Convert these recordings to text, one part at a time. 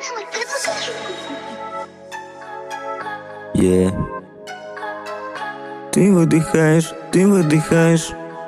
Yeah. Ты выдыхаешь, ты выдыхаешь.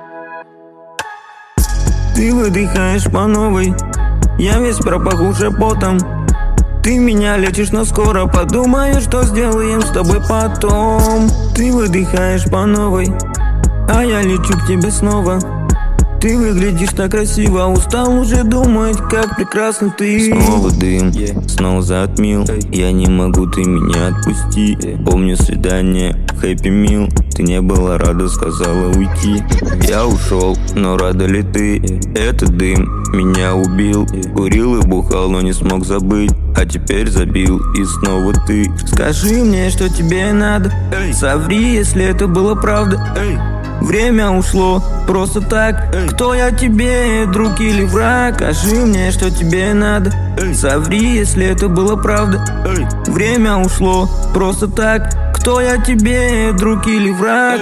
Ты выдыхаешь по новой. Я весь пропах уже потом. Ты меня лечишь, но скоро подумаешь, что сделаем с тобой потом. Ты выдыхаешь по новой, а я лечу к тебе снова. Ты выглядишь так красиво, устал уже думать, как прекрасна ты. Снова дым, снова затмил. Я не могу, ты меня отпусти. Помню свидание, хэппи мил. Ты не была рада, сказала уйти. Я ушел, но рада ли ты? Этот дым меня убил. Курил и бухал, но не смог забыть. А теперь забил, и снова ты. Скажи мне, что тебе надо. Соври, если это было правда. Время ушло просто так. Кто я тебе, друг или враг? Скажи мне, что тебе надо. Соври, если это было правда. Время ушло просто так. Кто я тебе, друг или враг?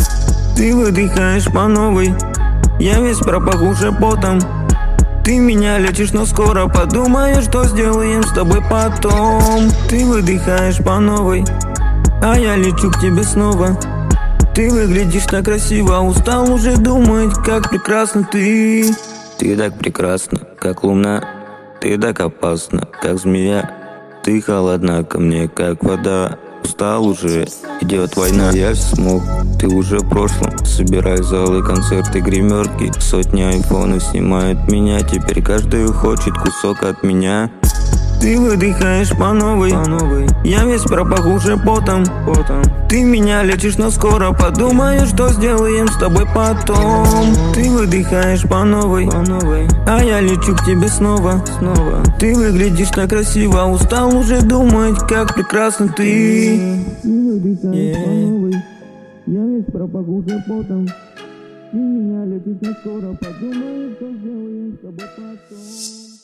Ты выдыхаешь по новой. Я весь пропах уже потом. Ты меня лечишь, но скоро подумаешь, что сделаем с тобой потом. Ты выдыхаешь по новой, а я лечу к тебе снова. Ты выглядишь так красиво, устал уже думать, как прекрасна ты. Ты так прекрасна, как луна. Ты так опасна, как змея. Ты холодна ко мне, как вода. Устал уже, идет война. Я все смог, ты уже в прошлом. Собирай залы, концерты, гримерки. Сотни айфонов снимают меня. Теперь каждый хочет кусок от меня. Ты выдыхаешь по новой. Я весь пропах уже потом. Ты меня лечишь, но скоро подумаешь, что сделаем с тобой потом. Ты выдыхаешь по новой, а я лечу к тебе снова. Ты выглядишь так красиво, устал уже думать, как прекрасна ты. Ты выдыхаешь по новой. Я весь пропах уже потом. Ты меня лечишь, но скоро подумаешь, что сделаем с тобой потом.